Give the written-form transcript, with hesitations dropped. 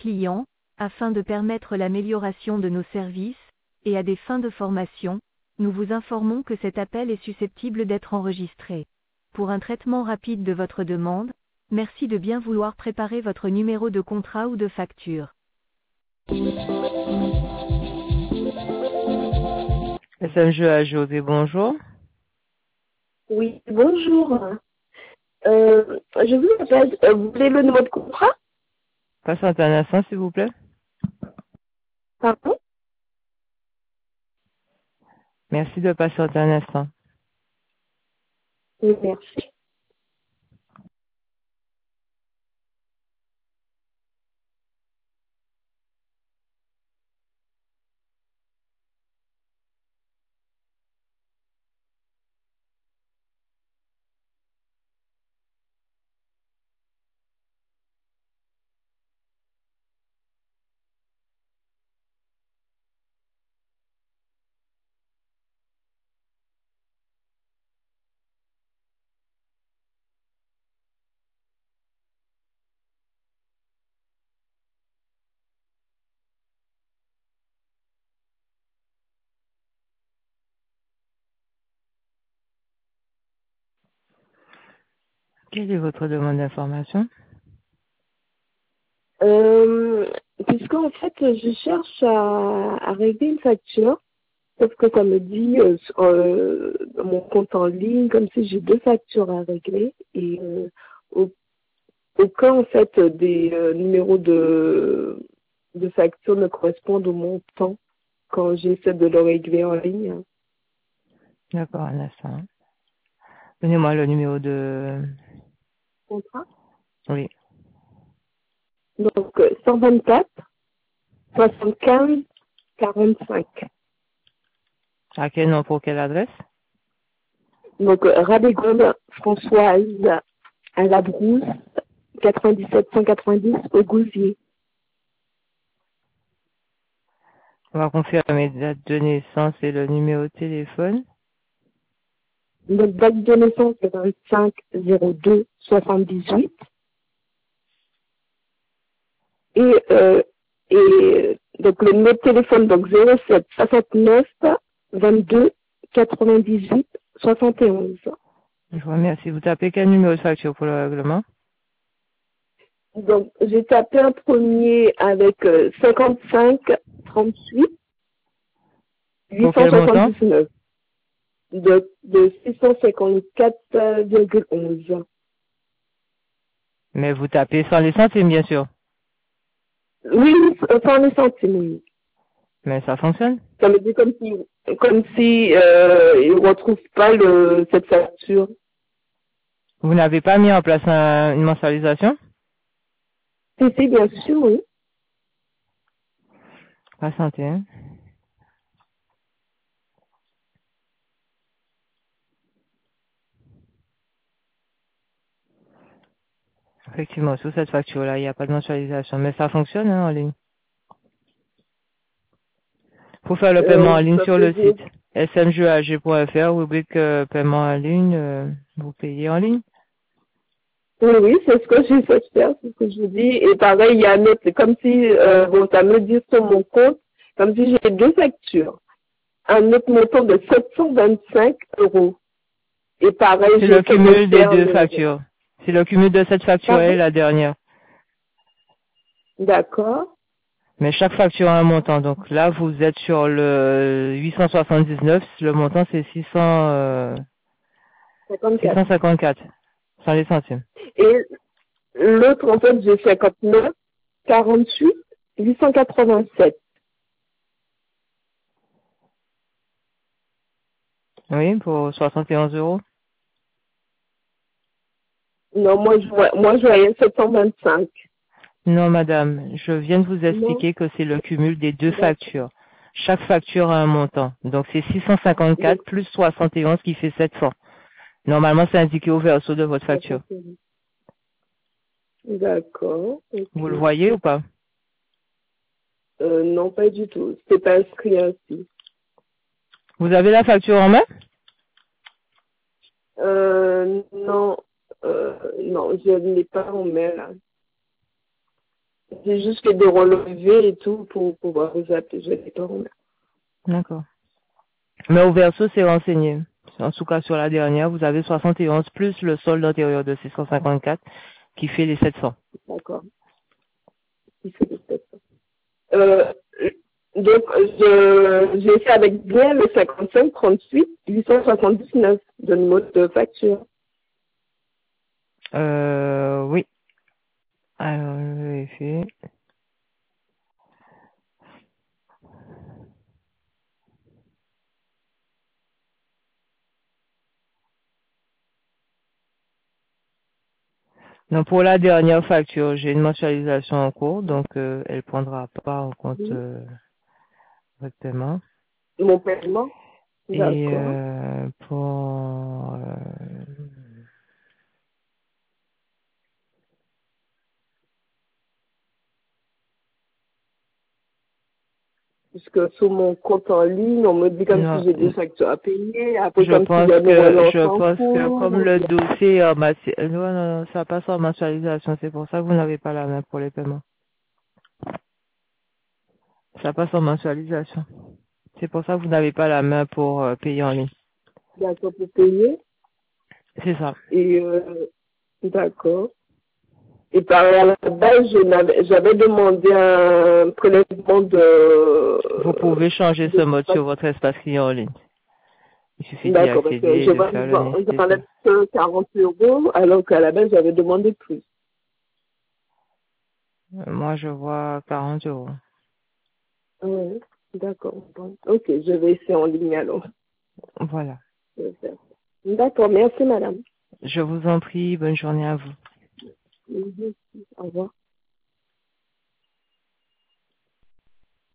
clients, afin de permettre l'amélioration de nos services, et à des fins de formation, nous vous informons que cet appel est susceptible d'être enregistré. Pour un traitement rapide de votre demande, merci de bien vouloir préparer votre numéro de contrat ou de facture. SMG à José, bonjour. Oui, bonjour. Je vous appelle, vous voulez le numéro de contrat? Patientez un instant, s'il vous plaît. Pardon? Merci de patienter un instant. Oui, merci. Quelle est votre demande d'information? Puisqu'en fait, je cherche à régler une facture, sauf que ça me dit dans mon compte en ligne, comme si j'ai deux factures à régler, et au, aucun, en fait, des numéros de facture ne correspondent au montant quand j'essaie de le régler en ligne. D'accord, un instant. Donnez-moi le numéro de... Contrat? Oui. Donc, 124, 75, 45. À quel nom, pour quelle adresse? Donc, Radégonde Françoise à la Brousse, 97 190 au Gousier. On va confirmer date de naissance et le numéro de téléphone. Donc, date de naissance, le 25 02 78. Et donc, le numéro de téléphone, donc 07 69 22 98 71. Je vous remercie. Vous tapez quel numéro de facture pour le règlement? Donc, j'ai tapé un premier avec 55 38 Pour quel montant? 879 de 654,11. Mais vous tapez sans les centimes, bien sûr. Oui, sans les centimes, oui. Mais ça fonctionne. Ça me dit comme si il ne retrouve pas cette facture. Vous n'avez pas mis en place une mensualisation? Si, bien sûr, oui. Patientez, hein. Effectivement, sur cette facture-là, il n'y a pas de mensualisation. Mais ça fonctionne, hein, en ligne. Pour faire le paiement en ligne Ça sur veut le dire, site smgag.fr, rubrique paiement en ligne, vous payez en ligne. oui, c'est ce que j'essaie de faire, c'est ce que je vous dis. Et pareil, il y a un autre, c'est comme si, bon, ça me dit sur mon compte, comme si j'ai deux factures. Un autre montant de 725 euros. Et pareil, C'est le j'essaie de cumul des faire deux factures. C'est le cumul de cette facture et Pardon? la dernière. D'accord. Mais chaque facture a un montant. Donc là, vous êtes sur le 879. Le montant, c'est 54. 654. Sans les centimes. Et l'autre, en fait, j'ai 59, 48, 887. Oui, pour 71 euros. Non, moi, je voyais 725. Non, madame, je viens de vous Non. expliquer que c'est le cumul des deux D'accord. factures. Chaque facture a un montant. Donc, c'est 654 plus 71 qui fait 700. Normalement, c'est indiqué au verso de votre facture. D'accord. Vous le Ok. voyez ou pas? Non, pas du tout. C'est pas inscrit ainsi. Vous avez la facture en main? Non. Non, je ne l'ai pas en main, là. J'ai juste fait des relevés et tout pour pouvoir vous appeler. Je vais pas remettre. D'accord. Mais au verso, c'est renseigné. En tout cas, sur la dernière, vous avez 71 plus le solde antérieur de 654 qui fait les 700. D'accord. Il fait des tests. Euh, donc, j'ai fait avec bien le 55 38 879 de numéro de facture. Oui. Alors, je vais vérifier. Donc, pour la dernière facture, j'ai une mensualisation en cours, donc elle prendra pas en compte Oui. votre paiement. Mon paiement. Et D'accord. pour... Puisque sur mon compte en ligne, on me dit comme si non, j'ai des factures à payer. Après, je comme s'il pense y a une que relance je en pense que comme cours. le dossier est en non, non, ça passe en mensualisation, c'est pour ça que vous n'avez pas la main pour les paiements. Ça passe en mensualisation. C'est pour ça que vous n'avez pas la main pour payer en ligne. D'accord, pour payer. C'est ça. Et, d'accord. Et par la base, j'avais demandé un prélèvement Vous pouvez changer ce de mode sur votre espace client en ligne. Il suffit d'y d'accord, parce accéder que et de faire le nécessaire. j'enlève que 40 euros, alors qu'à la base, j'avais demandé plus. Moi, je vois 40 euros. Oui, d'accord. Bon, ok, je vais essayer en ligne alors. Voilà. Je vais faire ça. D'accord, merci madame. Je vous en prie, bonne journée à vous. Mhm. Au revoir.